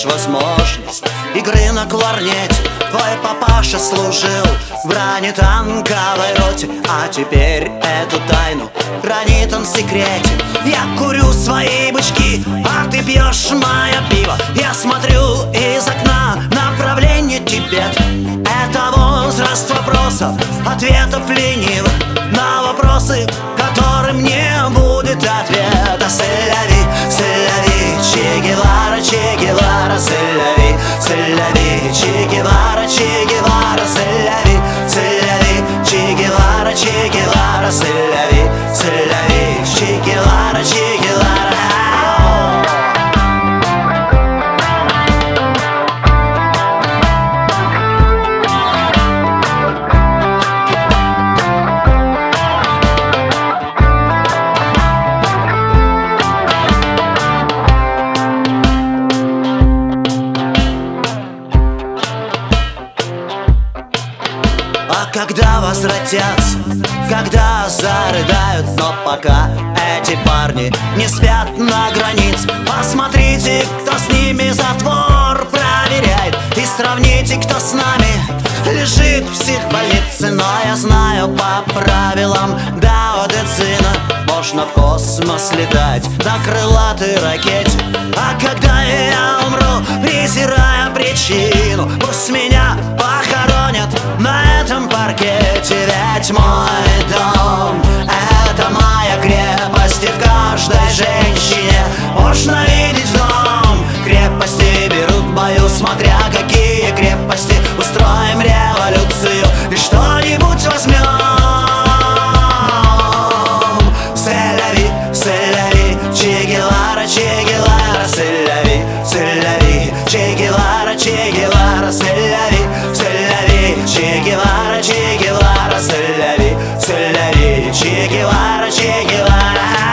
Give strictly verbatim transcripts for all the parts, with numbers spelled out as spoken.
лишь возможность игры на кларнете. Твой папаша служил в бронетанковой роте, а теперь эту тайну хранит он в секрете. Я курю свои бычки, а ты пьешь мое пиво. Я смотрю из окна, направление Тибет. Это возраст вопросов, ответов ленивых на вопросы, которым не будет ответа. Селяви, селяви, Че Гевара, Че Гевара, селяви, селяви, Че Гевара, Че Гевара, селяви, селяви, Че Гевара, Че Гевара, селяви, селяви, Че Гевара, Че Гевара. А когда возвратятся, когда зарыдают, но пока эти парни не спят на границе, посмотрите, кто с ними затвор проверяет, и сравните, кто с нами лежит в психбольнице. Но я знаю по правилам Дао Дэ Цзина можно в космос летать на крылатой ракете. А когда я умру, презирая причину, пусть меня похоронят на этом паркете. Ведь мой дом — это моя крепость, и в каждой женщине можно видеть дом. Крепости берут в бою, смотря какие крепости. Устроим революцию и что-нибудь возьмем. Селяви, селяви, Че Гевара, Че Гевара, селяви, селяви, Че Гевара, Че Гевара, селяви, селяви, Че Гевара, Че Гевара, селяви, селяви, Че Гевара, Че Гевара.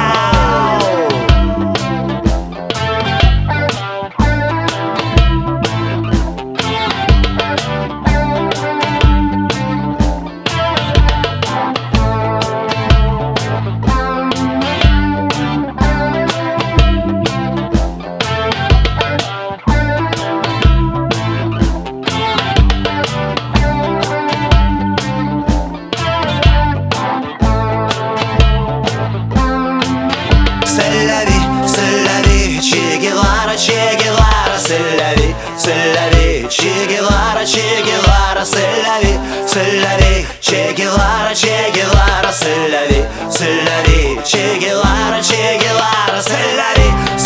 Селяви, селяви, Че Гевара, Че Гевара, селяви, селяви, Че Гевара, Че Гевара, селяви, селяви, Че Гевара, Че Гевара, селяви, селяви, Че Гевара, Че Гевара, селяви.